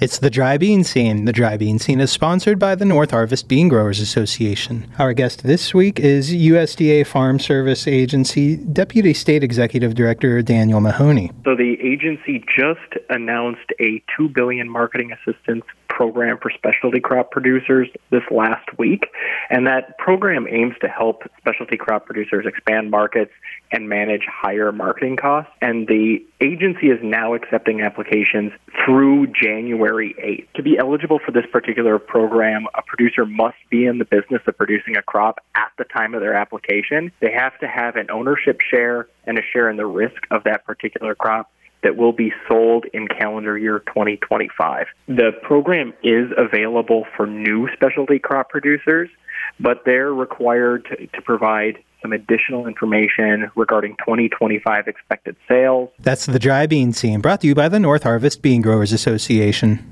It's the Dry Bean Scene. The Dry Bean Scene is sponsored by the North Harvest Bean Growers Association. Our guest this week is USDA Farm Service Agency Deputy State Executive Director Daniel Mahoney. So the agency just announced a $2 billion marketing assistance program for specialty crop producers this last week, and that program aims to help specialty crop producers expand markets and manage higher marketing costs. And the agency is now accepting applications through January 8th. To be eligible for this particular program, a producer must be in the business of producing a crop at the time of their application. They have to have an ownership share and a share in the risk of that particular crop that will be sold in calendar year 2025. The program is available for new specialty crop producers, but they're required to provide some additional information regarding 2025 expected sales. That's the Dry Bean Scene, brought to you by the North Harvest Bean Growers Association.